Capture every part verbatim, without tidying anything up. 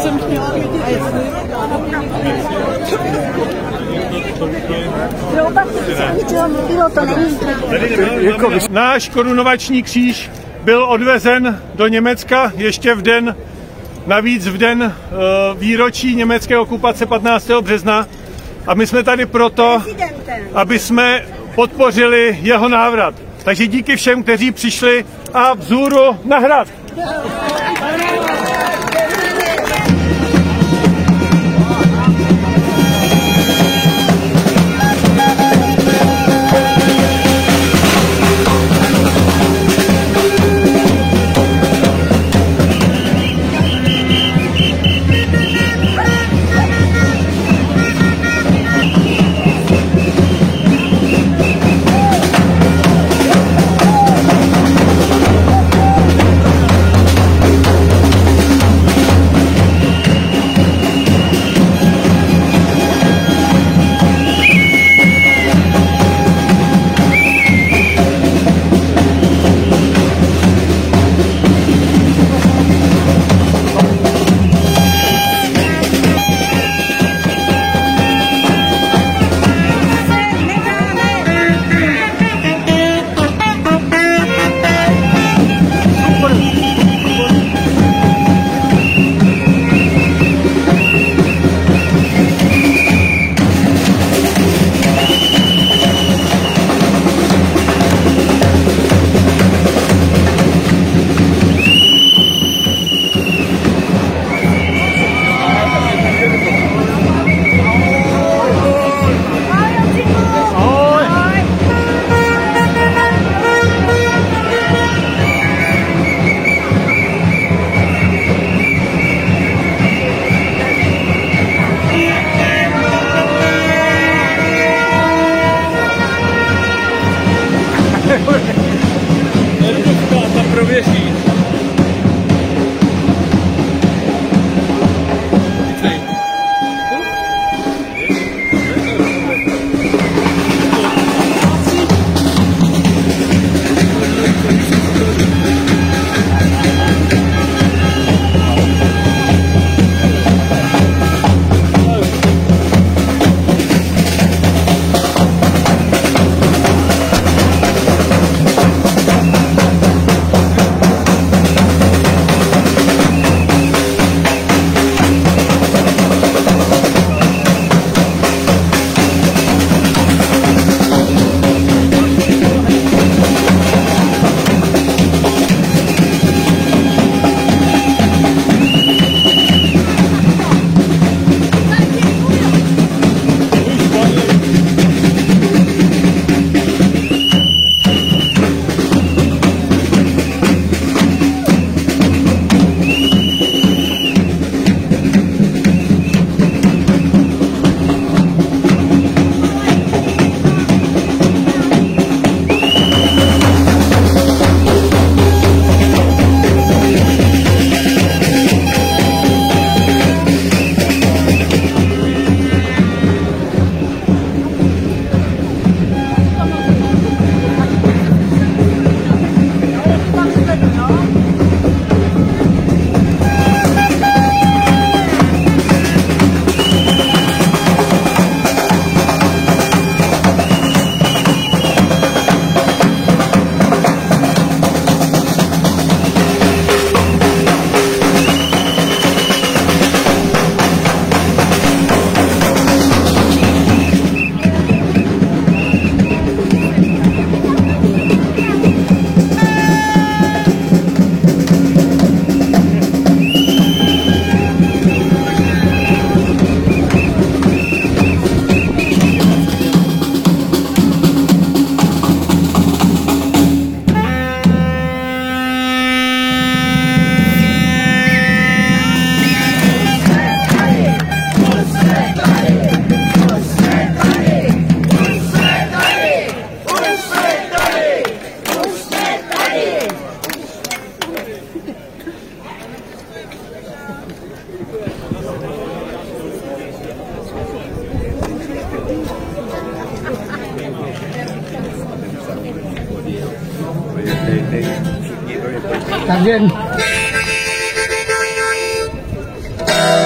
jsem chtěla vědět. Náš korunovační kříž byl odvezen do Německa ještě v den, navíc v den uh, výročí německé okupace patnáctého března. A my jsme tady proto, aby jsme podpořili jeho návrat. Takže díky všem, kteří přišli a vzhůru na hrad. Tak jen.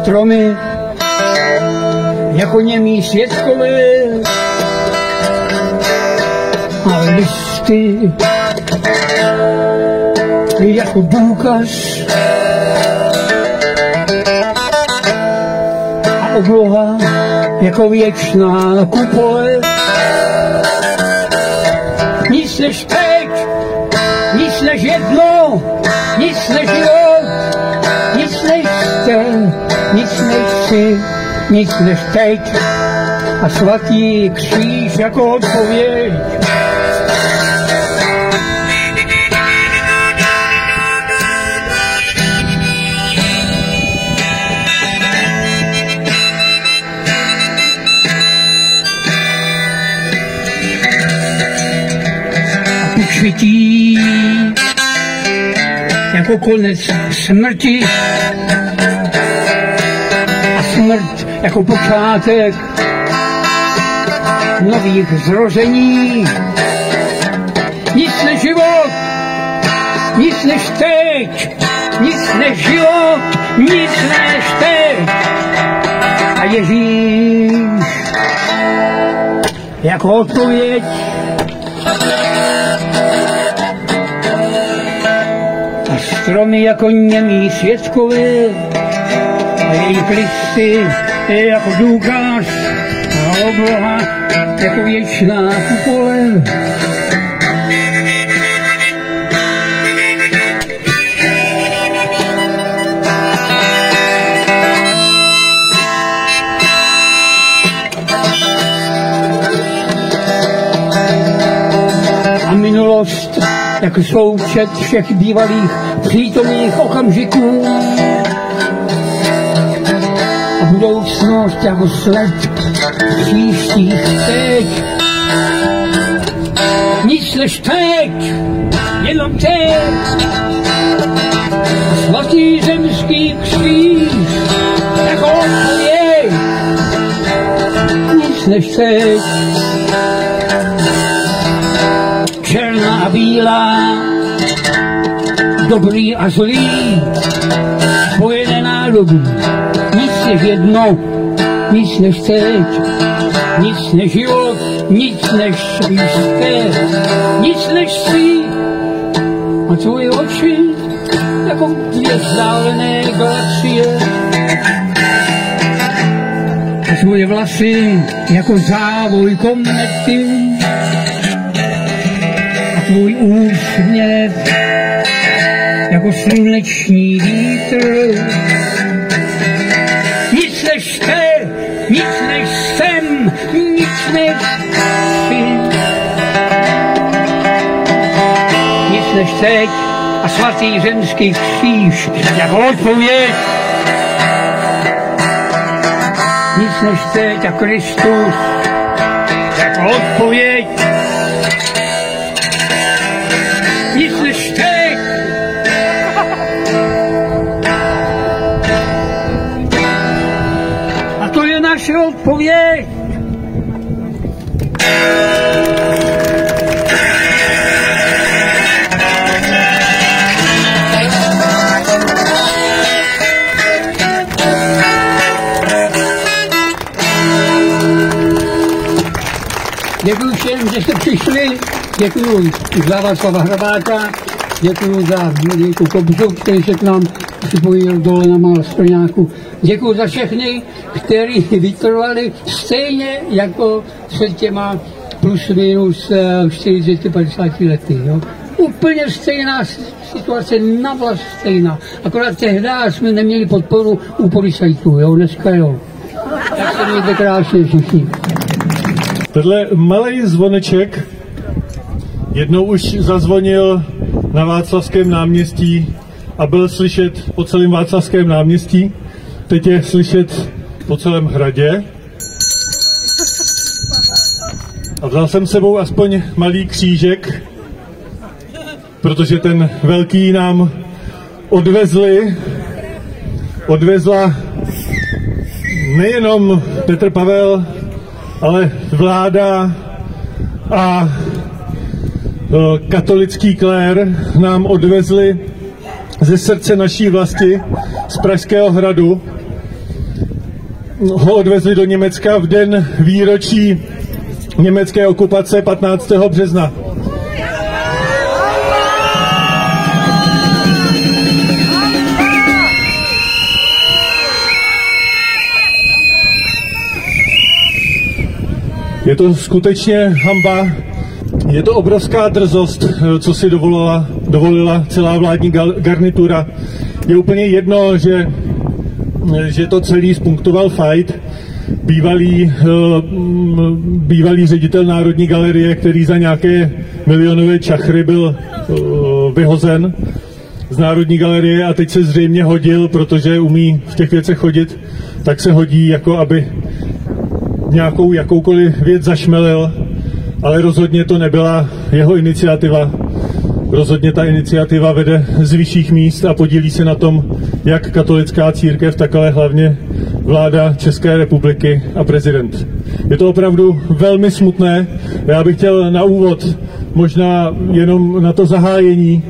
stromy jako němí svědkové a listy jako důkaz a obloha jako věčná kupole. Nic než teď, nic než jedno, nic než život, nic než jste, nic než si, nic než teď a svatý kříž jako odpověď. Svítí jako konec smrti a smrt jako počátek nových zrození. Nic než život, nic než teď, nic než život, nic než teď. A Ježíš jako odpověď. Stromy jako němí svědkové a jejich listy jako důkaz a obloha jako věčná kupole. A minulost jako součet všech bývalých přítomných okamžiků a budoucnost jako sled příštích teď. Nic než teď, jenom teď. Svatý zemský kříž jako odpověď. Nic než teď. Černá a bílá, dobrý a zlý, spojené nádoby, nic než jedno, nic než teď, nic než život, nic než jisté, nic než si. A tvoje oči jako dvě vzdálené galaxie. A tvoje vlasy jako závoj komety. Tvůj úsměv jako sluneční vítr. Nic než te, nic než jsem, nic než si. Nic než teď a svatý zemský kříž jako odpověď. Nic než teď a Kristus jako odpověď. Nic než teď. A to je naše odpověď. Děkuji všem, že jste přišli. Děkuji za Václava Hrabáka, děkuji za Jirku Kobzu, který se k nám připojil dole na Malostroňáku. Děkuji za všechny, kteří vytrvali stejně jako před těma plus minus čtyřicet padesát lety. Jo? Úplně stejná situace, navlast stejná. Akorát tehdy jsme neměli podporu u policajtů, jo? Dneska jo. Tak se mějte krásně všichni. Tenhle malej zvoneček jednou už zazvonil na Václavském náměstí a byl slyšet po celém Václavském náměstí. Teď je slyšet po celém hradě. A vzal jsem sebou aspoň malý křížek, protože ten velký nám odvezli, odvezla nejenom Petr Pavel, ale vláda a katolický klér nám odvezli ze srdce naší vlasti, z Pražského hradu. ho odvezli do Německa v den výročí německé okupace patnáctého března. Je to skutečně hanba, je to obrovská drzost, co si dovolila, dovolila celá vládní garnitura. Je úplně jedno, že, že to celý spunktoval Fajt, bývalý, bývalý ředitel Národní galerie, který za nějaké milionové čachry byl vyhozen z Národní galerie a teď se zřejmě hodil, protože umí v těch věcech chodit, tak se hodí, jako aby nějakou jakoukoliv věc zašmelil, ale rozhodně to nebyla jeho iniciativa. Rozhodně ta iniciativa vede z vyšších míst a podílí se na tom jak katolická církev, tak ale hlavně vláda České republiky a prezident. Je to opravdu velmi smutné. Já bych chtěl na úvod, možná jenom na to zahájení.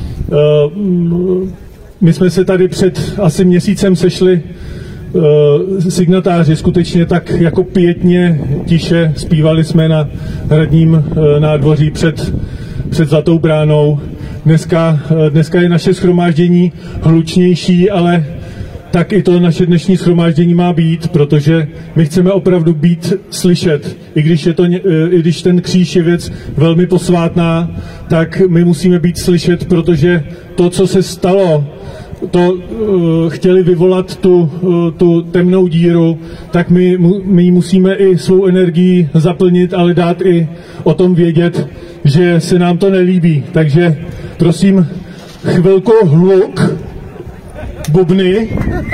My jsme se tady před asi měsícem sešli signatáři skutečně tak jako pětně tiše zpívali jsme na hradním nádvoří před, před Zlatou bránou. Dneska, dneska je naše shromáždění hlučnější, ale tak i to naše dnešní shromáždění má být, protože my chceme opravdu být slyšet. I když, je to, i když ten kříž je věc velmi posvátná, tak my musíme být slyšet, protože to, co se stalo, to uh, chtěli vyvolat tu, uh, tu temnou díru, tak my, my ji musíme i svou energii zaplnit, ale dát i o tom vědět, že se nám to nelíbí. Takže prosím, chvilku hluk, bubny.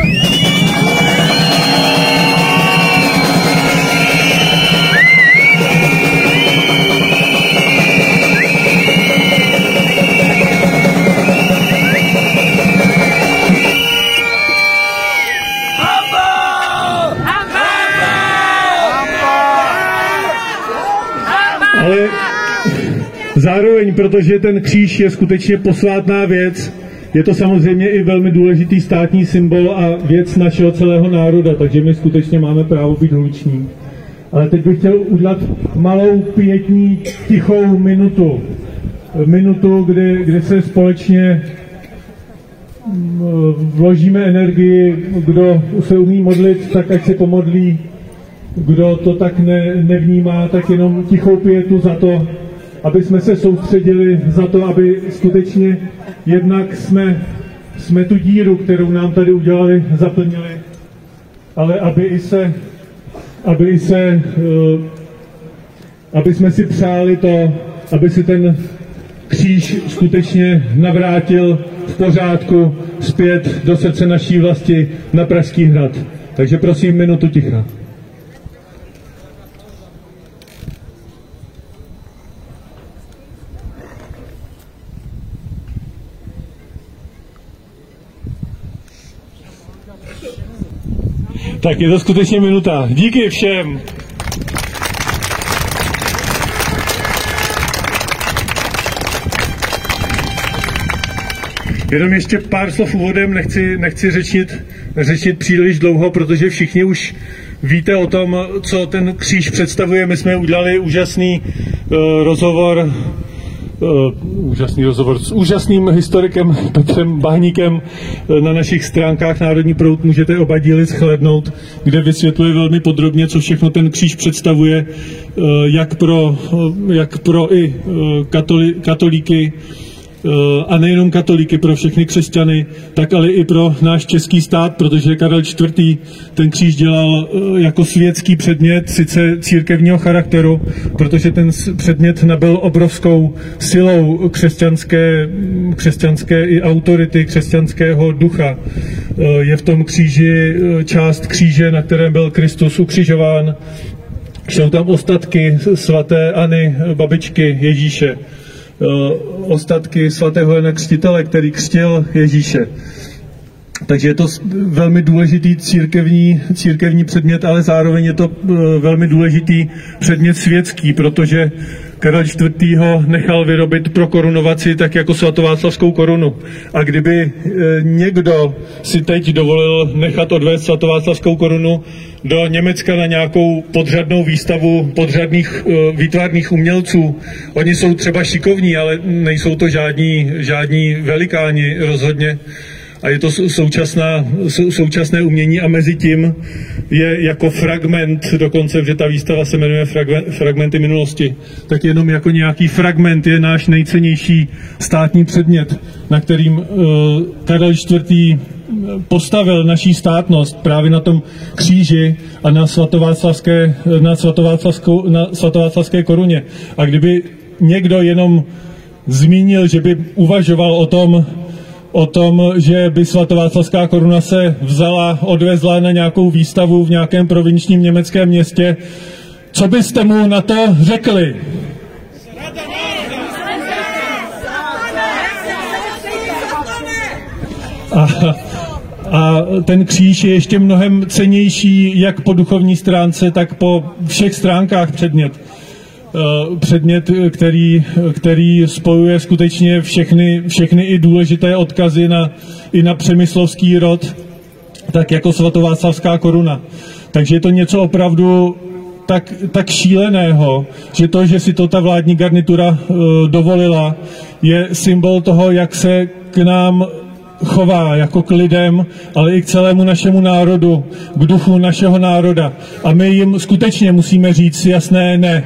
Ale zároveň, protože ten kříž je skutečně posvátná věc, je to samozřejmě i velmi důležitý státní symbol a věc našeho celého národa, takže my skutečně máme právo být hluční. Ale teď bych chtěl udělat malou pětní tichou minutu. Minutu, kdy, kdy se společně vložíme energii, kdo se umí modlit, tak ať se pomodlí. Kdo to tak ne, nevnímá, tak jenom tichou pietu za to, aby jsme se soustředili, za to, aby skutečně jednak jsme, jsme tu díru, kterou nám tady udělali, zaplnili, ale aby i se, aby i se, uh, aby jsme si přáli to, aby si ten kříž skutečně navrátil v pořádku zpět do srdce naší vlasti na Pražský hrad. Takže prosím, minutu ticha. Tak je to skutečně minuta. Díky všem. Jenom ještě pár slov úvodem, nechci, nechci řečit, řečit příliš dlouho, protože všichni už víte o tom, co ten kříž představuje. My jsme udělali úžasný uh, rozhovor Uh, úžasný rozhovor s úžasným historikem Petrem Bahníkem na našich stránkách Národní proud. Můžete oba díly shlédnout, kde vysvětluje velmi podrobně, co všechno ten kříž představuje, uh, jak pro, uh, jak pro i uh, katoli, katolíky, a nejenom katolíky, pro všechny křesťany, tak ale i pro náš český stát, protože Karel čtvrtý ten kříž dělal jako světský předmět, sice církevního charakteru, protože ten předmět nabyl obrovskou silou křesťanské, křesťanské i autority, křesťanského ducha. Je v tom kříži část kříže, na kterém byl Kristus ukřižován. Jsou tam ostatky svaté Anny, babičky Ježíše. Ostatky svatého Jana Křtitele, který křtil Ježíše. Takže je to velmi důležitý církevní, církevní předmět, ale zároveň je to velmi důležitý předmět světský, protože Karel čtvrtý. ho nechal vyrobit pro korunovaci tak jako svatováclavskou korunu. A kdyby e, někdo si teď dovolil nechat odvést svatováclavskou korunu do Německa na nějakou podřadnou výstavu podřadných e, výtvarných umělců, oni jsou třeba šikovní, ale nejsou to žádní, žádní velikáni rozhodně. A je to současná, současné umění a mezi tím je jako fragment, dokonce, že ta výstava se jmenuje Fragmenty minulosti, tak jenom jako nějaký fragment je náš nejcennější státní předmět, na kterým uh, Karel čtvrtý. postavil naší státnost právě na tom kříži a na svatováclavské, na svatováclavskou, na svatováclavské koruně. A kdyby někdo jenom zmínil, že by uvažoval o tom, o tom, že by svatováclavská koruna se vzala, odvezla na nějakou výstavu v nějakém provinčním německém městě, co byste mu na to řekli? A, a ten kříž je ještě mnohem cennější jak po duchovní stránce, tak po všech stránkách předmět. Předmět, který, který spojuje skutečně všechny, všechny i důležité odkazy na, i na přemyslovský rod, tak jako svatováclavská koruna. Takže je to něco opravdu tak, tak šíleného, že to, že si to ta vládní garnitura uh, dovolila, je symbol toho, jak se k nám chová jako k lidem, ale i k celému našemu národu, k duchu našeho národa. A my jim skutečně musíme říct jasné ne.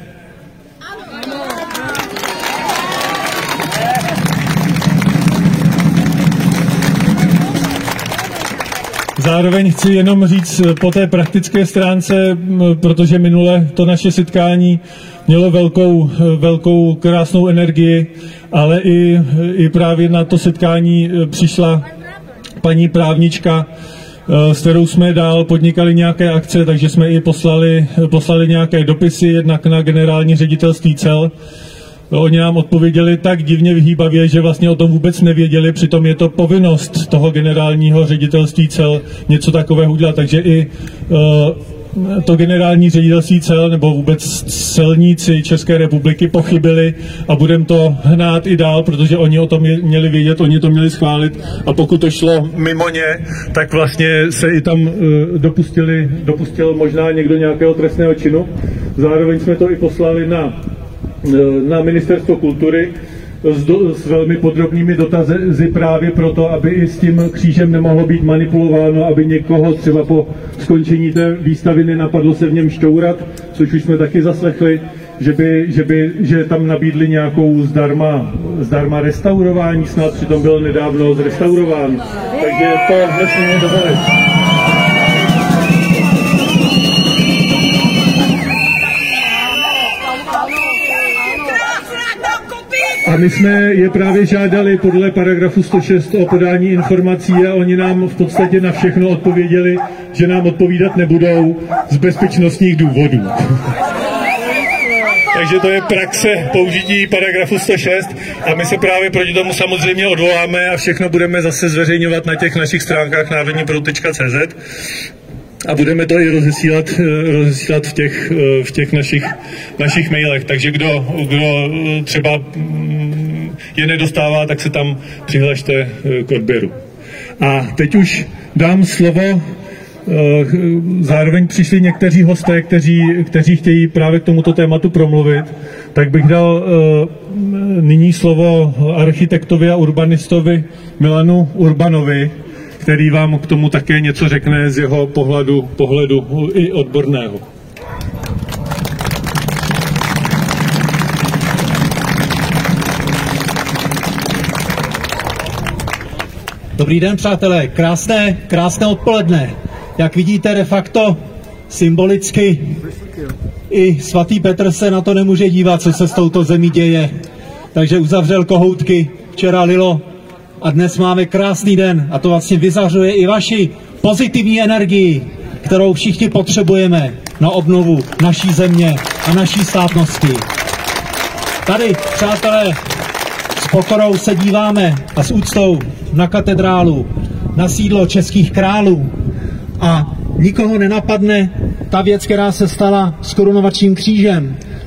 Zároveň chci jenom říct po té praktické stránce, protože minule to naše setkání mělo velkou, velkou krásnou energii, ale i, i právě na to setkání přišla paní právnička, s kterou jsme dál podnikali nějaké akce, takže jsme i poslali, poslali nějaké dopisy, jednak na generální ředitelství cel. Oni nám odpověděli tak divně vyhýbavě, že vlastně o tom vůbec nevěděli, přitom je to povinnost toho generálního ředitelství cel něco takového udělat, takže i uh, to generální ředitelství cel nebo vůbec celníci České republiky pochybili a budeme to hnát i dál, protože oni o tom měli vědět, oni to měli schválit a pokud to šlo mimo ně, tak vlastně se i tam uh, dopustili, dopustil možná někdo nějakého trestného činu. Zároveň jsme to i poslali na na Ministerstvo kultury s, do, s velmi podrobnými dotazy právě proto, aby i s tím křížem nemohlo být manipulováno, aby někoho třeba po skončení té výstavy nenapadlo se v něm šťourat, což už jsme taky zaslechli, že by, že by že tam nabídli nějakou zdarma, zdarma restaurování, snad přitom byl nedávno zrestaurován. Takže to nesmíme dovolit. A my jsme je právě žádali podle paragrafu sto šest o podání informací a oni nám v podstatě na všechno odpověděli, že nám odpovídat nebudou z bezpečnostních důvodů. Takže to je praxe použití paragrafu sto šest a my se právě proti tomu samozřejmě odvoláme a všechno budeme zase zveřejňovat na těch našich stránkách národní proud tečka cé zet. A budeme to i rozesílat, rozesílat v těch, v těch našich, našich mailech. Takže kdo, kdo třeba je nedostává, tak se tam přihlašte k odběru. A teď už dám slovo. Zároveň přišli někteří hosté, kteří, kteří chtějí právě k tomuto tématu promluvit. Tak bych dal nyní slovo architektovi a urbanistovi Milanu Urbanovi, který vám k tomu také něco řekne z jeho pohledu, pohledu i odborného. Dobrý den, přátelé, krásné, krásné odpoledne. Jak vidíte, de facto symbolicky i svatý Petr se na to nemůže dívat, co se s touto zemí děje. Takže uzavřel kohoutky, včera lilo, a dnes máme krásný den a to vlastně vyzařuje i vaši pozitivní energii, kterou všichni potřebujeme na obnovu naší země a naší státnosti. Tady, přátelé, s pokorou se díváme a s úctou na katedrálu, na sídlo českých králů a nikoho nenapadne ta věc, která se stala s korunovačním křížem,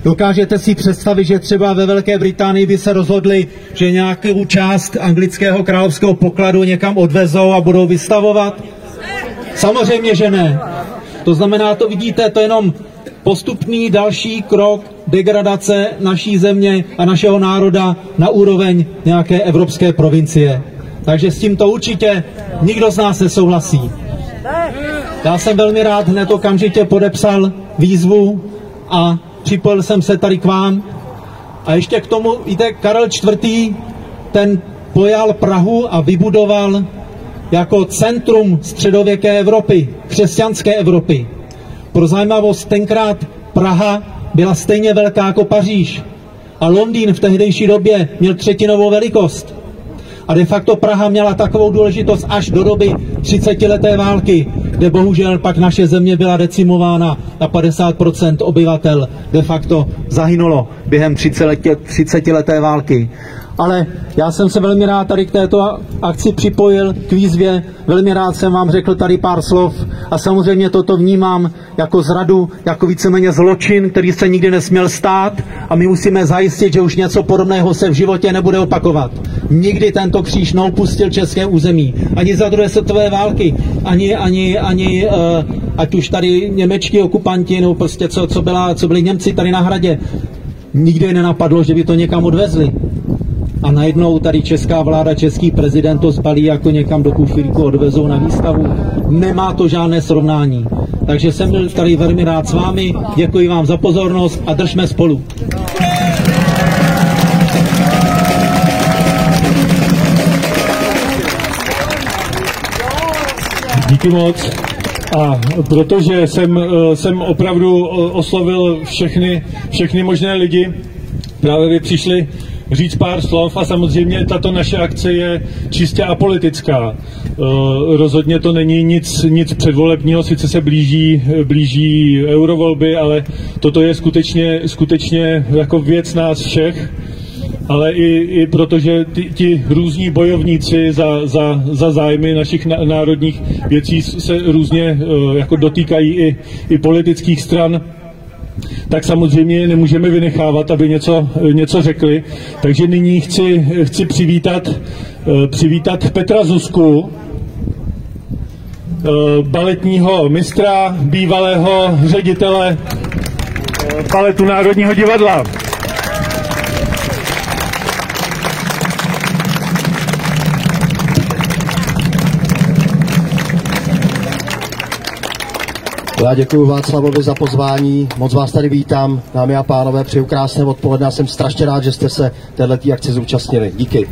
Dokážete si představit, že třeba ve Velké Británii by se rozhodli, že nějakou část anglického královského pokladu někam odvezou a budou vystavovat? Samozřejmě, že ne. To znamená, to vidíte, to je jenom postupný další krok degradace naší země a našeho národa na úroveň nějaké evropské provincie. Takže s tímto určitě nikdo z nás nesouhlasí. Já jsem velmi rád hned okamžitě podepsal výzvu a připojil jsem se tady k vám. A ještě k tomu, víte, Karel čtvrtý. ten pojal Prahu a vybudoval jako centrum středověké Evropy, křesťanské Evropy. Pro zajímavost, tenkrát Praha byla stejně velká jako Paříž a Londýn v tehdejší době měl třetinovou velikost. A de facto Praha měla takovou důležitost až do doby třicetileté války, kde bohužel pak naše země byla decimována a padesát procent obyvatel de facto zahynulo během třicetileté války. Ale já jsem se velmi rád tady k této akci připojil, k výzvě, velmi rád jsem vám řekl tady pár slov a samozřejmě toto vnímám jako zradu, jako víceméně zločin, který se nikdy nesměl stát a my musíme zajistit, že už něco podobného se v životě nebude opakovat. Nikdy tento kříž neopustil české území, ani za druhé světové války, ani, ani, ani uh, ať už tady němečtí okupanti, nebo prostě co, co, byla, co byli Němci tady na hradě, nikdy nenapadlo, že by to někam odvezli. A najednou tady česká vláda, český prezident to zbalí jako někam do kufříku, odvezou na výstavu. Nemá to žádné srovnání. Takže jsem byl tady velmi rád s vámi, děkuji vám za pozornost a držme spolu. Díky moc. A protože jsem, jsem opravdu oslovil všechny, všechny možné lidi, právě vy přišli říct pár slov a samozřejmě tato naše akce je čistě apolitická. Rozhodně to není nic, nic předvolebního, sice se blíží, blíží eurovolby, ale toto je skutečně, skutečně jako věc nás všech. Ale i, i protože ti, ti různí bojovníci za, za, za zájmy našich národních věcí se různě jako dotýkají i, i politických stran, tak samozřejmě nemůžeme vynechávat, aby něco, něco řekli. Takže nyní chci, chci přivítat, přivítat Petra Zuzku, baletního mistra, bývalého ředitele baletu Národního divadla. Já děkuji Václavovi za pozvání, moc vás tady vítám, dámy a pánové, přeju krásné odpoledne a jsem strašně rád, že jste se této akci zúčastnili. Díky.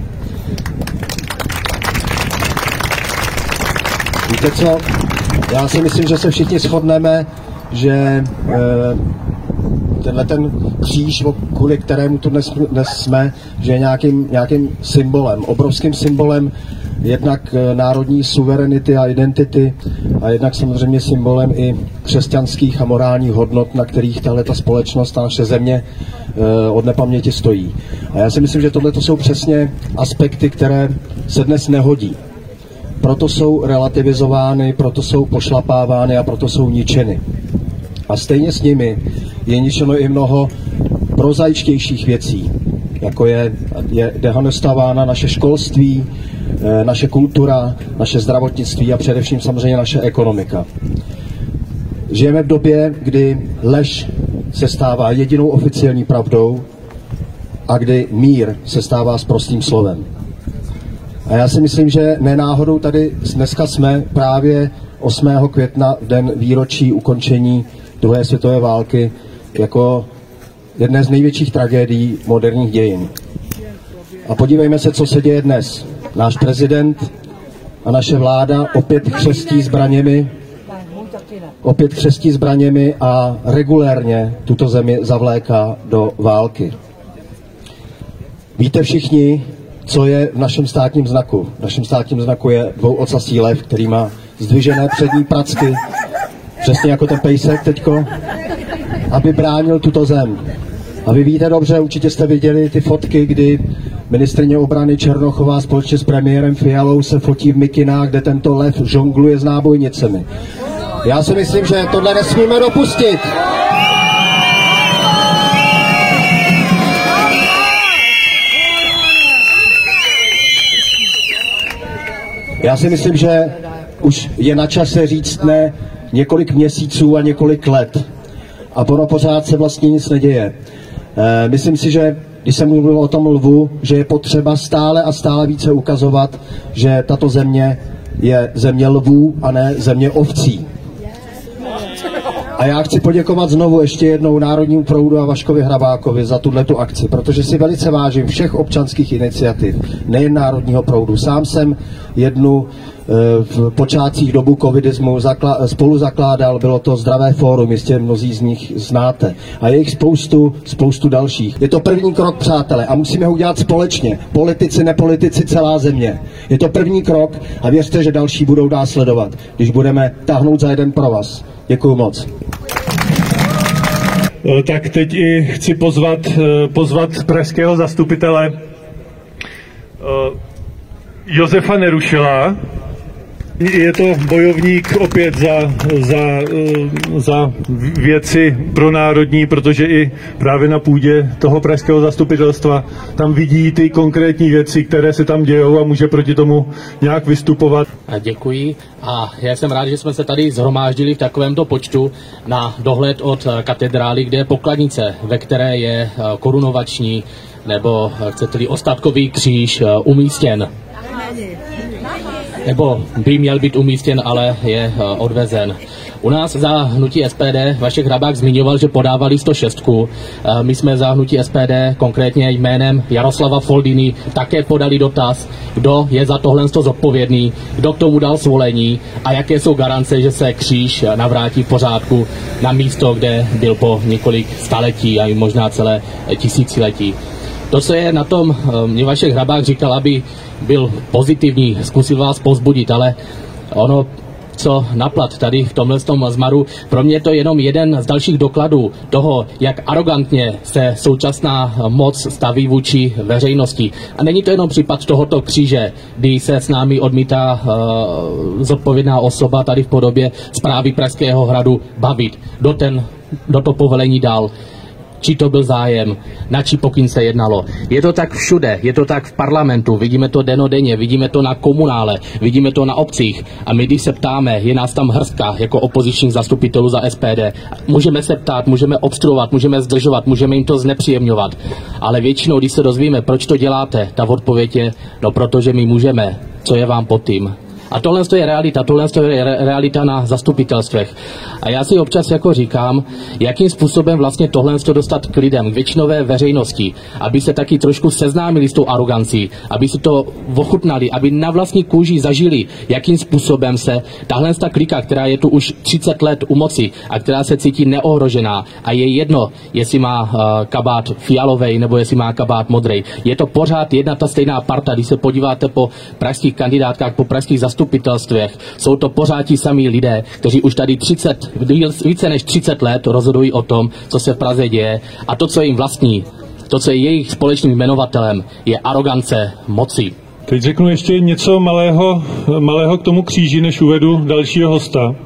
Víte co, já si myslím, že se všichni shodneme, že e, tenhle ten kříž, kvůli kterému tu dnes, dnes jsme, že je nějakým, nějakým symbolem, obrovským symbolem jednak národní suverenity a identity a jednak samozřejmě symbolem i křesťanských a morálních hodnot, na kterých tahleta společnost a naše země od nepaměti stojí. A já si myslím, že tohle jsou přesně aspekty, které se dnes nehodí. Proto jsou relativizovány, proto jsou pošlapávány a proto jsou ničeny. A stejně s nimi je ničeno i mnoho prozaičtějších věcí, jako je, je dehonestována naše školství, naše kultura, naše zdravotnictví a především samozřejmě naše ekonomika. Žijeme v době, kdy lež se stává jedinou oficiální pravdou a kdy mír se stává sprostým slovem. A já si myslím, že nenáhodou tady dneska jsme právě osmého května, v den výročí ukončení druhé světové války, jako jedné z největších tragédií moderních dějin. A podívejme se, co se děje dnes. Náš prezident a naše vláda opět křestí zbraněmi, opět křestí zbraněmi a regulérně tuto zemi zavléká do války. Víte všichni, co je v našem státním znaku. V našem státním znaku je dvouocasý lev, který má zdvižené přední pracky, přesně jako ten pejsek teďko, aby bránil tuto zem. A vy víte dobře, určitě jste viděli ty fotky, kdy ministryně obrany Černochová společně s premiérem Fialou se fotí v mikinách, kde tento lev žongluje s nábojnicemi. Já si myslím, že tohle nesmíme dopustit. Já si myslím, že už je na čase říct ne několik měsíců a několik let. A ono pořád se vlastně nic neděje. E, myslím si, že když jsem mluvil o tom lvu, že je potřeba stále a stále více ukazovat, že tato země je země lvů a ne země ovcí. A já chci poděkovat znovu ještě jednou Národnímu proudu a Vaškovi Hrabákovi za tuhletu akci, protože si velice vážím všech občanských iniciativ, nejen Národního proudu. Sám jsem jednu v počátcích dobu covidismu zakla- spolu zakládal, bylo to Zdravé fórum, jistě mnozí z nich znáte. A je jich spoustu, spoustu dalších. Je to první krok, přátelé, a musíme ho udělat společně. Politici, nepolitici, celá země. Je to první krok a věřte, že další budou dál sledovat, když budeme táhnout za jeden provaz. Děkuju moc. Tak teď i chci pozvat, pozvat pražského zastupitele Josefa Nerušila. Je to bojovník opět za, za, za věci pronárodní, protože i právě na půdě toho pražského zastupitelstva tam vidí ty konkrétní věci, které se tam dějou a může proti tomu nějak vystupovat. Děkuji a já jsem rád, že jsme se tady zhromáždili v takovémto počtu na dohled od katedrály, kde je pokladnice, ve které je korunovační nebo chcete-li ostatkový kříž umístěn. Nebo by měl být umístěn, ale je odvezen. U nás za hnutí S P D Vašek Hrabák zmiňoval, že podávali sto šest. My jsme za hnutí S P D konkrétně jménem Jaroslava Foldyny také podali dotaz, kdo je za tohle zodpovědný, kdo k tomu dal svolení a jaké jsou garance, že se kříž navrátí v pořádku na místo, kde byl po několik staletí a možná celé tisíciletí. To, co je na tom, mě Vašek Hrabák říkal, aby byl pozitivní, zkusil vás povzbudit, ale ono, co naplat tady v tomhle tom zmaru, pro mě to je jenom jeden z dalších dokladů toho, jak arrogantně se současná moc staví vůči veřejnosti. A není to jenom případ tohoto kříže, kdy se s námi odmítá uh, zodpovědná osoba tady v podobě správy Pražského hradu bavit. Do, ten, do to povolení dal. Či to byl zájem, na čí pokyn se jednalo. Je to tak všude, je to tak v parlamentu, vidíme to denodenně, vidíme to na komunále, vidíme to na obcích a my, když se ptáme, je nás tam hrstka jako opozičních zastupitelů za S P D. Můžeme se ptát, můžeme obstruovat, můžeme zdržovat, můžeme jim to znepříjemňovat, ale většinou, když se dozvíme, proč to děláte, ta odpověď je, no protože my můžeme, co je vám pod tím. A tohle je realita, tohle je realita na zastupitelstvech. A já si občas jako říkám, jakým způsobem vlastně tohle dostat k lidem, k většinové veřejnosti, aby se taky trošku seznámili s tou arogancí, aby si to ochutnali, aby na vlastní kůži zažili, jakým způsobem se tahle ta klika, která je tu už třicet let u moci a která se cítí neohrožená a je jedno, jestli má uh, kabát fialovej nebo jestli má kabát modrej. Je to pořád jedna ta stejná parta, když se podíváte po pražských kandidátkách, po pražských zastupitelstvech, jsou to pořád ti samí lidé, kteří už tady třicet, více než třicet let rozhodují o tom, co se v Praze děje a to, co je jim vlastní, to, co je jejich společným jmenovatelem, je arogance moci. Teď řeknu ještě něco malého, malého k tomu kříži, než uvedu dalšího hosta.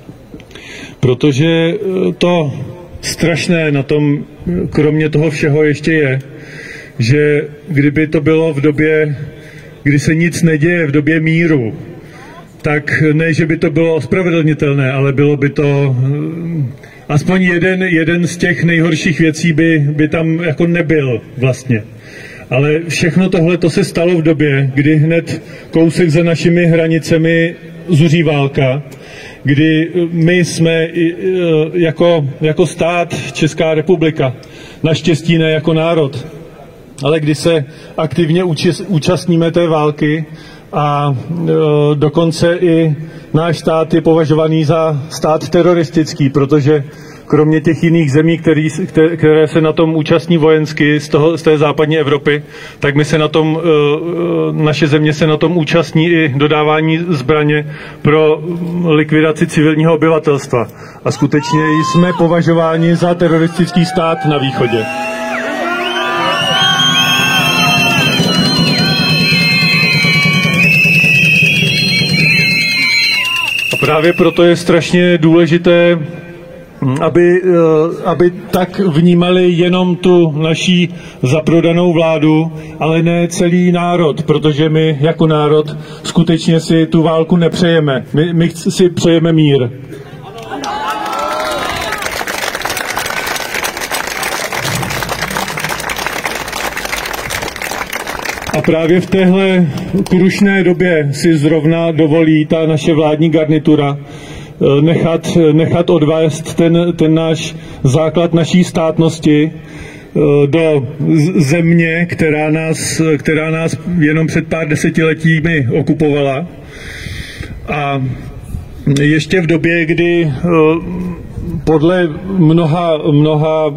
Protože to strašné na tom, kromě toho všeho ještě je, že kdyby to bylo v době, kdy se nic neděje, v době míru, tak ne, že by to bylo ospravedlnitelné, ale bylo by to aspoň jeden, jeden z těch nejhorších věcí by, by tam jako nebyl vlastně. Ale všechno tohle to se stalo v době, kdy hned kousek za našimi hranicemi zuří válka, kdy my jsme jako, jako stát, Česká republika, naštěstí ne jako národ, ale kdy se aktivně účastníme té války a e, dokonce i náš stát je považovaný za stát teroristický, protože kromě těch jiných zemí, který, které se na tom účastní vojensky z, toho, z té západní Evropy, tak my se na tom, naše země se na tom účastní i dodávání zbraně pro likvidaci civilního obyvatelstva. A skutečně jsme považováni za teroristický stát na východě. A právě proto je strašně důležité aby, aby tak vnímali jenom tu naší zaprodanou vládu, ale ne celý národ, protože my jako národ skutečně si tu válku nepřejeme. My, my si přejeme mír. A právě v téhle krušné době si zrovna dovolí ta naše vládní garnitura nechat, nechat odvést ten, ten náš základ naší státnosti do země, která nás, která nás jenom před pár desetiletími okupovala. A ještě v době, kdy podle mnoha, mnoha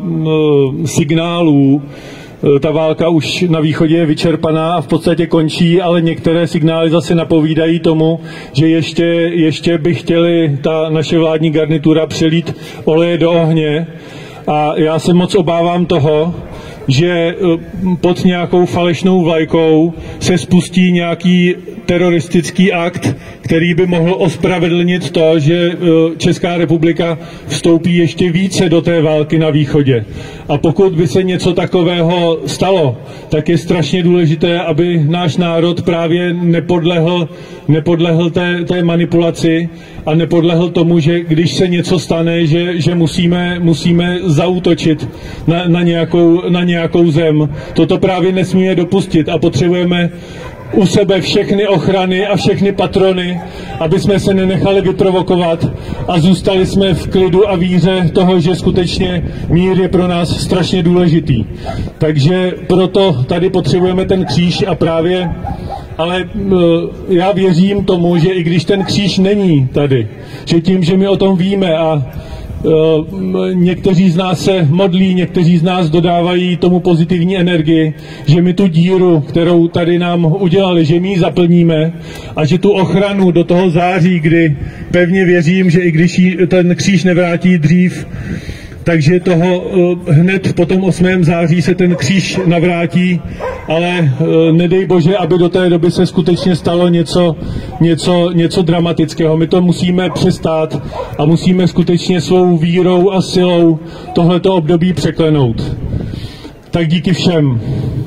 signálů ta válka už na východě je vyčerpaná a v podstatě končí, ale některé signály zase napovídají tomu, že ještě, ještě by chtěli ta naše vládní garnitura přelít oleje do ohně. A já se moc obávám toho, že pod nějakou falešnou vlajkou se spustí nějaký teroristický akt, který by mohl ospravedlnit to, že Česká republika vstoupí ještě více do té války na východě. A pokud by se něco takového stalo, tak je strašně důležité, aby náš národ právě nepodlehl, nepodlehl té, té manipulaci a nepodlehl tomu, že když se něco stane, že, že musíme, musíme zaútočit na, na, nějakou, na nějakou zem. Toto právě nesmíme dopustit a potřebujeme u sebe všechny ochrany a všechny patrony, aby jsme se nenechali vyprovokovat a zůstali jsme v klidu a víře toho, že skutečně mír je pro nás strašně důležitý. Takže proto tady potřebujeme ten kříž a právě, ale já věřím tomu, že i když ten kříž není tady, že tím, že my o tom víme a někteří z nás se modlí, někteří z nás dodávají tomu pozitivní energii, že my tu díru, kterou tady nám udělali, že my ji zaplníme a že tu ochranu do toho září, kdy pevně věřím, že i když ten kříž nevrátí dřív, takže toho hned po tom osmého září se ten kříž navrátí, ale nedej Bože, aby do té doby se skutečně stalo něco, něco, něco dramatického. My to musíme přestát a musíme skutečně svou vírou a silou tohleto období překlenout. Tak díky všem.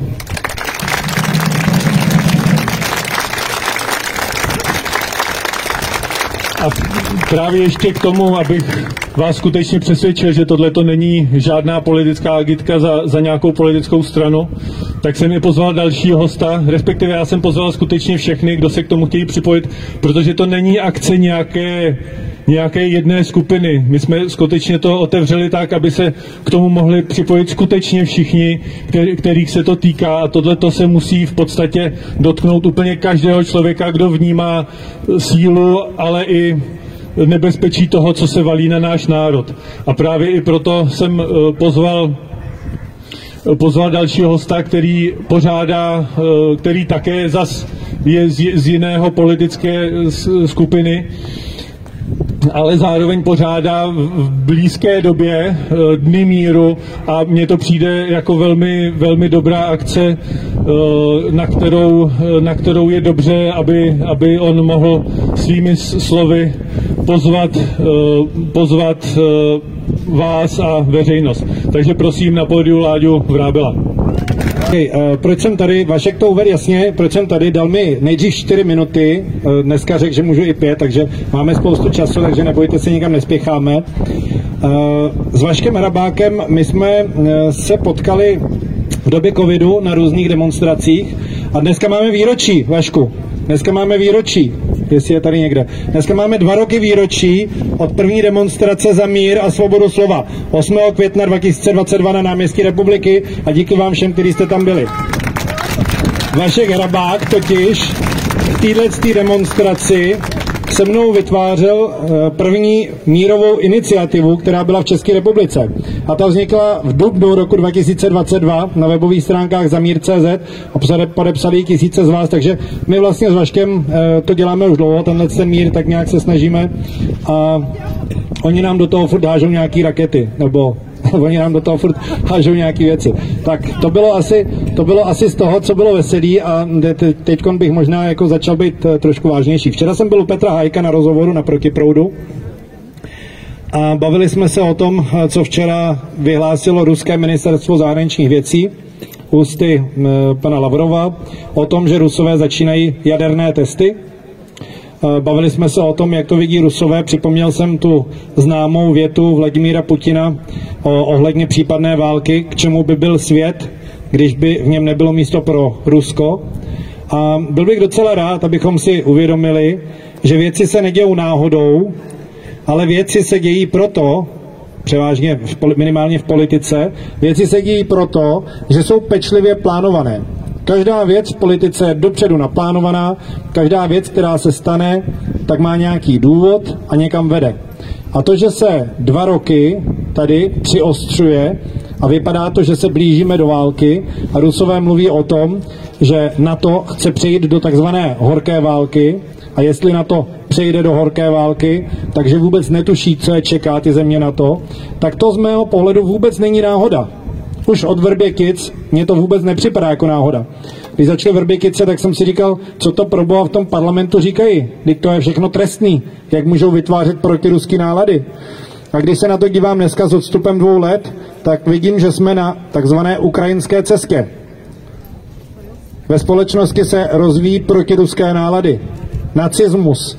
A právě ještě k tomu, abych vás skutečně přesvědčil, že tohle to není žádná politická agitka za, za nějakou politickou stranu, tak jsem je pozval dalšího hosta, respektive já jsem pozval skutečně všechny, kdo se k tomu chtějí připojit, protože to není akce nějaké, nějaké jedné skupiny. My jsme skutečně to otevřeli tak, aby se k tomu mohli připojit skutečně všichni, který, kterých se to týká, a tohle to se musí v podstatě dotknout úplně každého člověka, kdo vnímá sílu, ale i nebezpečí toho, co se valí na náš národ. A právě i proto jsem pozval pozval dalšího hosta, který pořádá, který také zas je z jiného politické skupiny, ale zároveň pořádá v blízké době Dny míru a mně to přijde jako velmi, velmi dobrá akce, na kterou, na kterou je dobře, aby, aby on mohl svými slovy pozvat, pozvat vás a veřejnost. Takže prosím na pódiu Láďu Vrábela. Okay, uh, proč jsem tady, Vašek to uvedl jasně, proč jsem tady, dal mi nejdřív čtyři minuty, uh, dneska řekl, že můžu i pět, takže máme spoustu času, takže nebojte se, nikam nespěcháme. Uh, s Vaškem Hrabákem my jsme uh, se potkali v době covidu na různých demonstracích a dneska máme výročí, Vašku, dneska máme výročí, jestli je tady někde. Dneska máme dva roky výročí od první demonstrace za mír a svobodu slova. osmého května dva tisíce dvacet dva na náměstí Republiky a díky vám všem, kteří jste tam byli. Vašek Hrabák totiž v této demonstraci se mnou vytvářel první mírovou iniciativu, která byla v České republice. A ta vznikla v dubnu roku dva tisíce dvacet dva na webových stránkách zamír tečka cé zet a podepsali ji tisíce z vás, takže my vlastně s Vaškem to děláme už dlouho, tenhle ten mír, tak nějak se snažíme a oni nám do toho furt hážou nějaký rakety, nebo oni nám do toho furt hážou nějaký věci. Tak to bylo asi, to bylo asi z toho, co bylo veselý a te, teďkon bych možná jako začal být trošku vážnější. Včera jsem byl u Petra Hájka na rozhovoru na Protiproudu A bavili jsme se o tom, co včera vyhlásilo ruské ministerstvo zahraničních věcí ústy pana Lavrova, o tom, že Rusové začínají jaderné testy. Bavili jsme se o tom, jak to vidí Rusové. Připomněl jsem tu známou větu Vladimíra Putina ohledně případné války, k čemu by byl svět, když by v něm nebylo místo pro Rusko. A byl bych docela rád, abychom si uvědomili, že věci se nedějou náhodou, ale věci se dějí proto, převážně v, minimálně v politice, věci se dějí proto, že jsou pečlivě plánované. Každá věc v politice je dopředu naplánovaná, každá věc, která se stane, tak má nějaký důvod a někam vede. A to, že se dva roky tady přiostřuje a vypadá to, že se blížíme do války a Rusové mluví o tom, že NATO chce přejít do takzvané horké války a jestli NATO přejde do horké války, takže vůbec netuší, co je čeká ty země NATO, tak to z mého pohledu vůbec není náhoda. Už od Vrbětic mně to vůbec nepřipadá jako náhoda. Když začaly Vrbětice, tak jsem si říkal, co to pro boha v tom parlamentu říkají. Teď to je všechno trestný, jak můžou vytvářet protiruský nálady. A když se na to dívám dneska s odstupem dvou let, tak vidím, že jsme na takzvané ukrajinské cestě. Ve společnosti se rozvíjí protiruské nálady. Nacismus.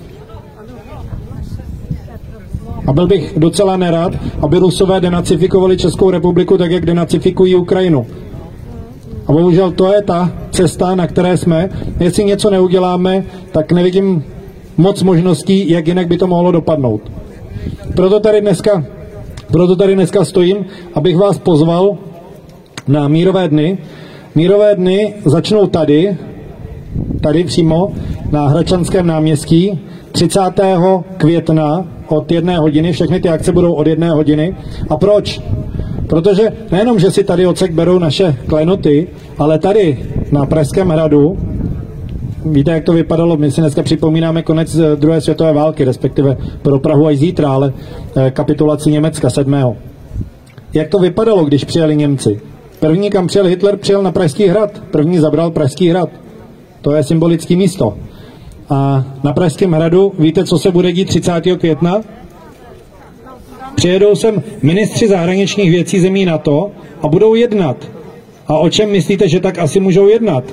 A byl bych docela nerad, aby Rusové denacifikovali Českou republiku tak, jak denacifikují Ukrajinu. A bohužel to je ta cesta, na které jsme. Jestli něco neuděláme, tak nevidím moc možností, jak jinak by to mohlo dopadnout. Proto tady dneska, proto tady dneska stojím, abych vás pozval na mírové dny. Mírové dny začnou tady, tady přímo na Hradčanském náměstí třicátého května od jedné hodiny, všechny ty akce budou od jedné hodiny. A proč? Protože nejenom, že si tady odsek berou naše klenoty, ale tady na Pražském hradu, víte, jak to vypadalo, my si dneska připomínáme konec druhé světové války, respektive pro Prahu až zítra, ale kapitulaci Německa sedmého Jak to vypadalo, když přijeli Němci? První, kam přijel Hitler, přijel na Pražský hrad. První zabral Pražský hrad. To je symbolické místo. A na Pražském hradu víte, co se bude dít třicátého května? Přijedou sem ministři zahraničních věcí zemí NATO a budou jednat. A o čem myslíte, že tak asi můžou jednat?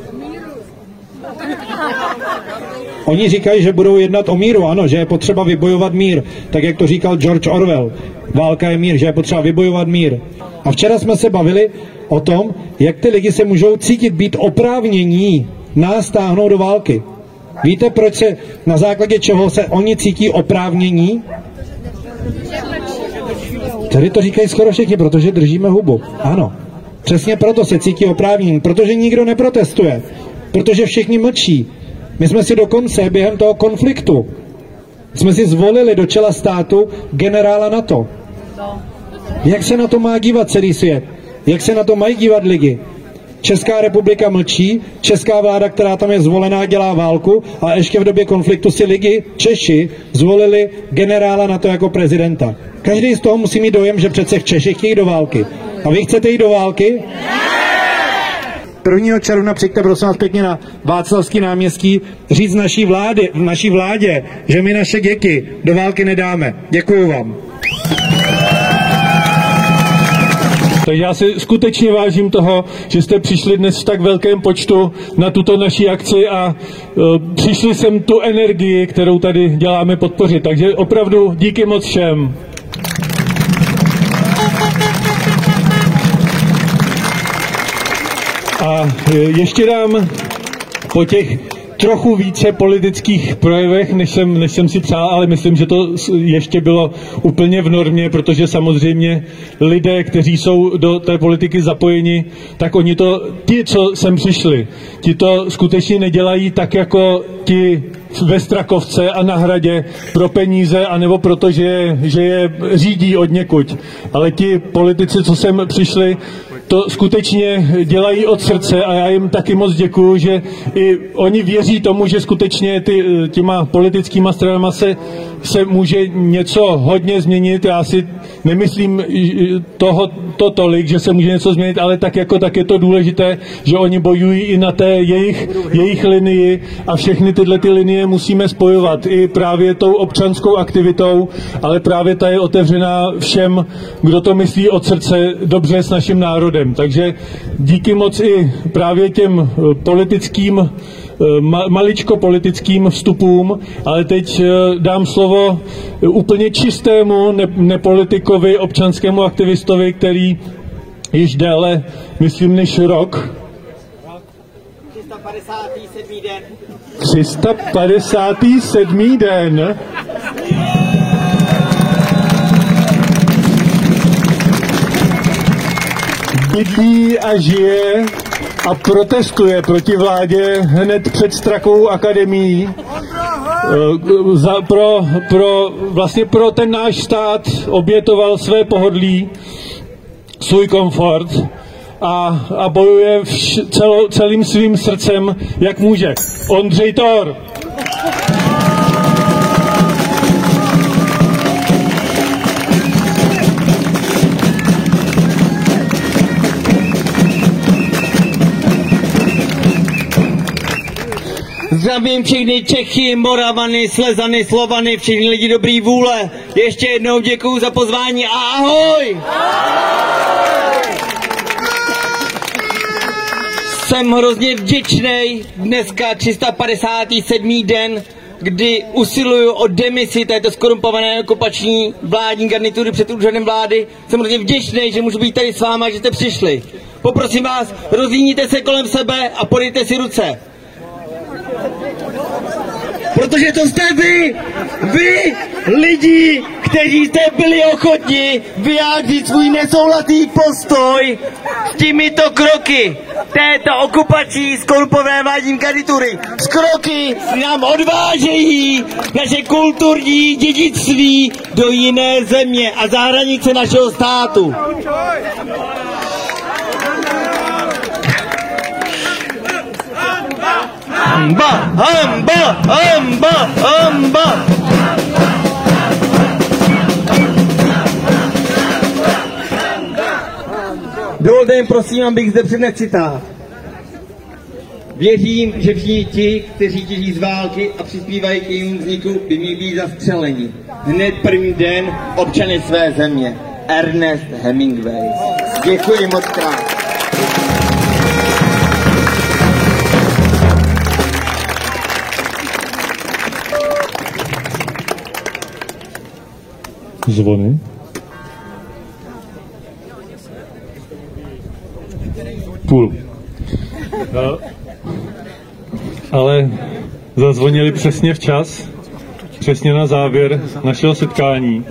Oni říkají, že budou jednat o míru, ano, že je potřeba vybojovat mír, tak jak to říkal George Orwell. Válka je mír, že je potřeba vybojovat mír. A včera jsme se bavili o tom, jak ty lidi se můžou cítit být oprávnění nás táhnout do války. Víte, proč se, na základě čeho se oni cítí oprávnění? Tady to říkají skoro všichni, protože držíme hubu. Ano, přesně proto se cítí oprávnění, protože nikdo neprotestuje, protože všichni mlčí. My jsme si dokonce během toho konfliktu jsme si zvolili do čela státu generála NATO. Jak se na to má dívat celý svět? Jak se na to mají dívat lidi? Česká republika mlčí, česká vláda, která tam je zvolená, dělá válku a ještě v době konfliktu si lidi, Češi, zvolili generála NATO jako prezidenta. Každý z toho musí mít dojem, že přece Češi chtějí do války. A vy chcete jít do války? prvního června přijďte prosím vás pěkně na Václavský náměstí říct naší, vlády, naší vládě, že my naše děti do války nedáme. Děkuju vám. Takže já si skutečně vážím toho, že jste přišli dnes v tak velkém počtu na tuto naší akci a uh, přišli sem tu energii, kterou tady děláme, podpořit. Takže opravdu díky moc všem. A ještě dám po těch trochu více politických projevech, než jsem, než jsem si přál, ale myslím, že to ještě bylo úplně v normě, protože samozřejmě lidé, kteří jsou do té politiky zapojeni, tak oni to, ti, co sem přišli, ti to skutečně nedělají tak jako ti ve Strakovce a na Hradě pro peníze, anebo proto, že, že je řídí od někud. Ale ti politici, co sem přišli, to skutečně dělají od srdce a já jim taky moc děkuju, že i oni věří tomu, že skutečně ty, těma politickýma stranama se, se může něco hodně změnit. Já si nemyslím toho, to tolik, že se může něco změnit, ale tak jako tak je to důležité, že oni bojují i na té jejich, jejich linii a všechny tyhle ty linie musíme spojovat i právě tou občanskou aktivitou, ale právě ta je otevřená všem, kdo to myslí od srdce dobře s naším národem. Takže díky moc i právě těm politickým maličko politickým vstupům, ale teď dám slovo úplně čistému nepolitikovi, občanskému aktivistovi, který již déle, myslím, než rok. tři sta padesátý sedmý den. tři sta padesátý sedmý den. Bydlí a žije a protestuje proti vládě hned před Strakovou akademií za, pro, pro, vlastně pro ten náš stát obětoval své pohodlí, svůj komfort a, a bojuje vš, celo, celým svým srdcem, jak může. Ondřej Tor. Zdravím všechny Čechy, Moravany, Slezany, Slovany, všechny lidi dobrý vůle. Ještě jednou děkuju za pozvání a ahoj! Jsem hrozně vděčný dneska tři sta padesátý sedmý den, kdy usiluju o demisi této skorumpované okupační vládní garnitury před úřadem vlády. Jsem hrozně vděčný, že můžu být tady s váma, že jste přišli. Poprosím vás, rozlíníte se kolem sebe a podejte si ruce. Protože to jste vy, vy lidi, kteří jste byli ochotni vyjádřit svůj nesouhlasný postoj s těmito kroky této okupací skorumpované vládní garnitury. Z kroky nám odvážejí naše kulturní dědictví do jiné země a za hranice našeho státu. Hamba, hamba, hamba, hamba. Dovolte jim prosím, abych zde přednesl citát. Věřím, že všichni ti, kteří těží z války a přispívají k jejímu vzniku, by měli být zastřeleni. Hned první den občany své země. Ernest Hemingway. Děkuji moc krát. Zvony. Půl. No, ale zazvonili přesně včas, přesně na závěr našeho setkání.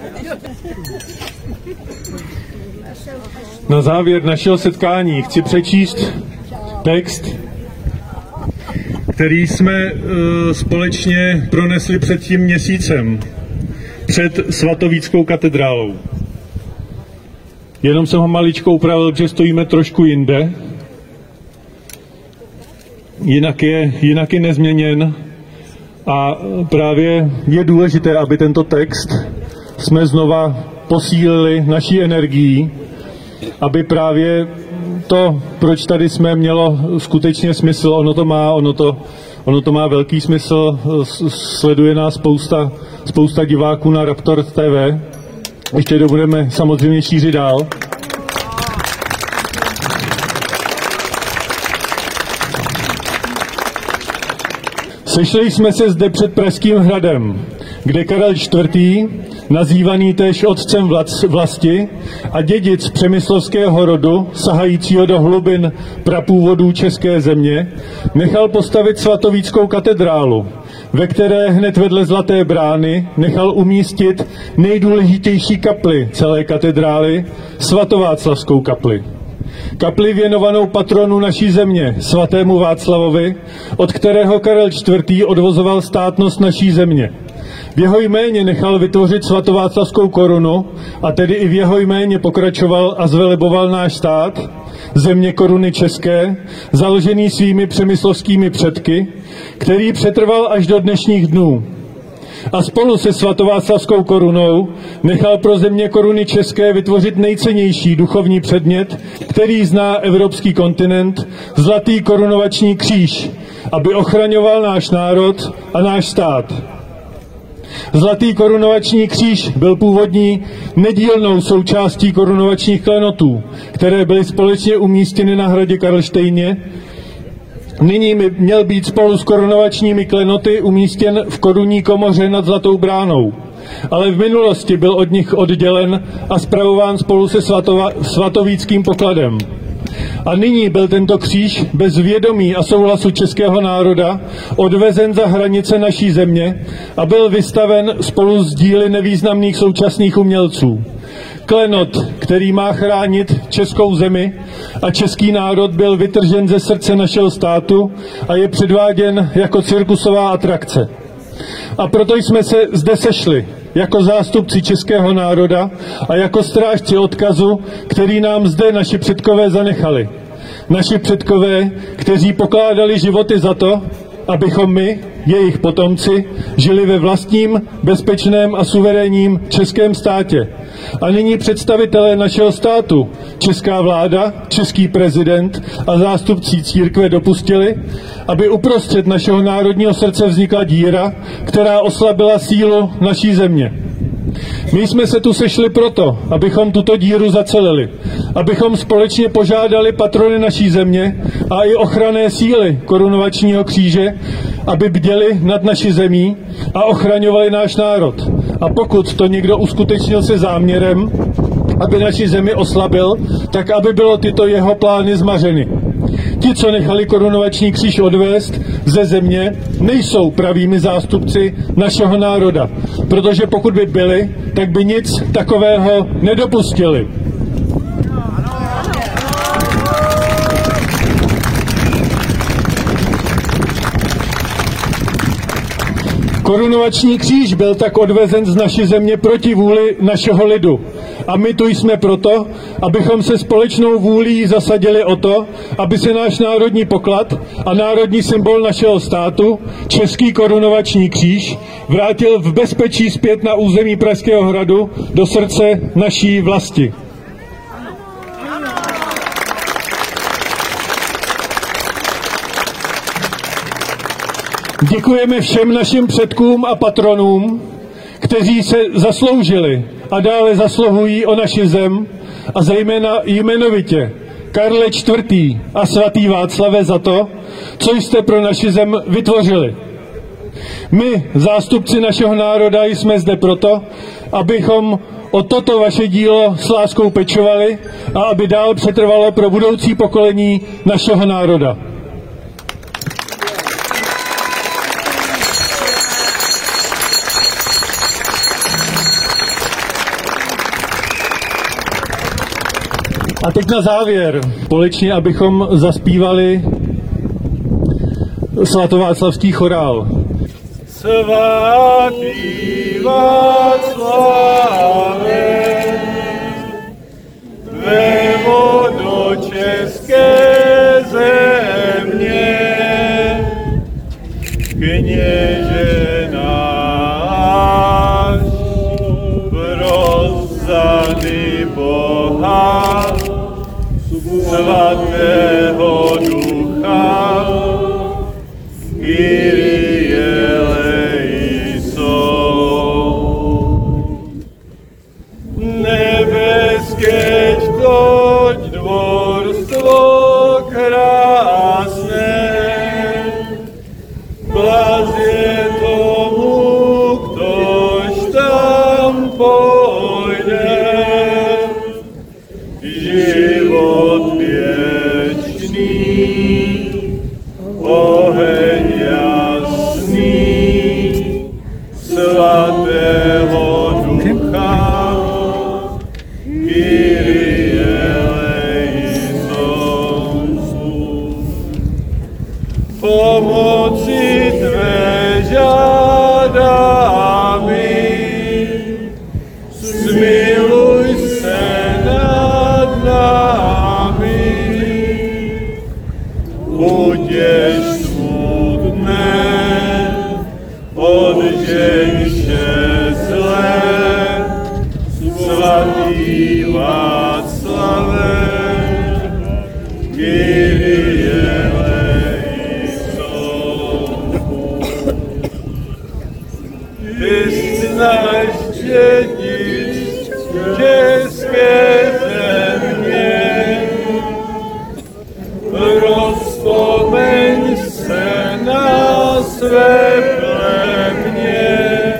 Na závěr našeho setkání chci přečíst text, který jsme uh, společně pronesli před tím měsícem před Svatovíckou katedrálou. Jenom jsem ho maličko upravil, že stojíme trošku jinde. Jinak je, jinak je nezměněn a právě je důležité, aby tento text jsme znova posílili naší energií, aby právě to, proč tady jsme, mělo skutečně smysl. Ono to má, ono to, ono to má velký smysl. Sleduje nás spousta, spousta diváků na Raptor T V. Ještě to budeme samozřejmě šířit dál. Sešli jsme se zde před Pražským hradem, kde Karel čtvrtý, nazývaný též otcem vlasti a dědic přemyslovského rodu, sahajícího do hlubin prapůvodů české země, nechal postavit Svatovíckou katedrálu, ve které hned vedle Zlaté brány nechal umístit nejdůležitější kapli celé katedrály, svatováclavskou kapli. Kapli věnovanou patronu naší země, svatému Václavovi, od kterého Karel čtvrtý odvozoval státnost naší země. V jeho jméně nechal vytvořit svatováclavskou korunu a tedy i v jeho jméně pokračoval a zveleboval náš stát, země koruny české, založený svými přemyslovskými předky, který přetrval až do dnešních dnů. a spolu se svatováclavskou korunou nechal pro země koruny české vytvořit nejcennější duchovní předmět, který zná evropský kontinent, zlatý korunovační kříž, aby ochraňoval náš národ a náš stát. Zlatý korunovační kříž byl původní nedílnou součástí korunovačních klenotů, které byly společně umístěny na hradě Karlštejně. Nyní měl být spolu s korunovačními klenoty umístěn v korunní komoře nad Zlatou bránou, ale v minulosti byl od nich oddělen a spravován spolu se svatova, svatovíckým pokladem. A nyní byl tento kříž bez vědomí a souhlasu českého národa odvezen za hranice naší země a byl vystaven spolu s díly nevýznamných současných umělců. Klenot, který má chránit českou zemi a český národ, byl vytržen ze srdce našeho státu a je předváděn jako cirkusová atrakce. A proto jsme se zde sešli jako zástupci českého národa a jako strážci odkazu, který nám zde naši předkové zanechali. Naši předkové, kteří pokládali životy za to, abychom my, jejich potomci, žili ve vlastním, bezpečném a suverénním českém státě. A nyní představitelé našeho státu, česká vláda, český prezident a zástupci církve dopustili, aby uprostřed našeho národního srdce vznikla díra, která oslabila sílu naší země. My jsme se tu sešli proto, abychom tuto díru zacelili, abychom společně požádali patrony naší země a i ochranné síly korunovačního kříže, aby bděli nad naší zemí a ochraňovali náš národ. A pokud to někdo uskutečnil se záměrem, aby naši zemi oslabil, tak aby bylo tyto jeho plány zmařeny. Ti, co nechali korunovační kříž odvést ze země, nejsou pravými zástupci našeho národa, protože pokud by byli, tak by nic takového nedopustili. Korunovační kříž byl tak odvezen z naší země proti vůli našeho lidu. A my tu jsme proto, abychom se společnou vůlí zasadili o to, aby se náš národní poklad a národní symbol našeho státu, český korunovační kříž, vrátil v bezpečí zpět na území Pražského hradu do srdce naší vlasti. Děkujeme všem našim předkům a patronům, kteří se zasloužili a dále zasluhují o naši zem a zejména jmenovitě Karle čtvrtý. A svatý Václave za to, co jste pro naši zem vytvořili. My, zástupci našeho národa, jsme zde proto, abychom o toto vaše dílo s láskou pečovali a aby dál přetrvalo pro budoucí pokolení našeho národa. A teď na závěr, společně, abychom zaspívali svatováclavský chorál. Svatý Václave, vévodo české země, kněže náš, rozzaný Boha, svatého ducha, Kyrie eleison. Nebeské toť dvorstvo krásné, blaze tomu, ktož tam pojde, život věčný, oheň jasný, svatého ducha, Kyrie eleison. Pomoci tvé žádáme, smiluj se nad námi, utěš smutné, odžeň ty jsi náš dědic české země. Rozpomeň se na své plemě,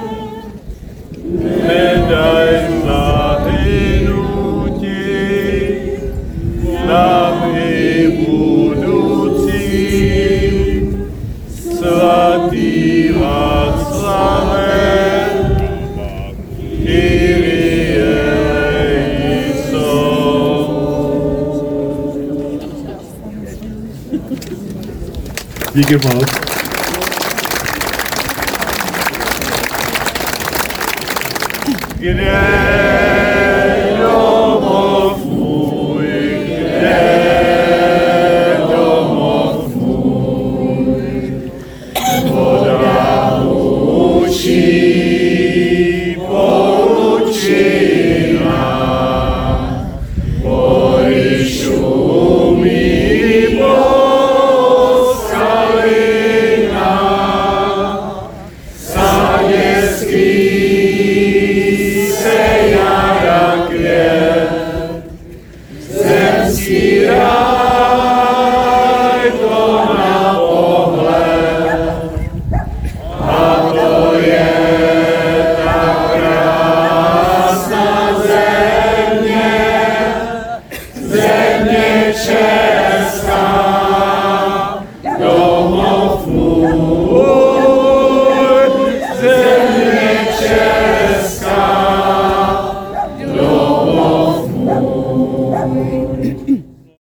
nedaj zahynutí nám i budoucím. Svatý Václave, Kyrie eleison. Díky moc. Kde domov můj, kde domov můj, voda učí, poučila, boj šumí Boskalina, za dětský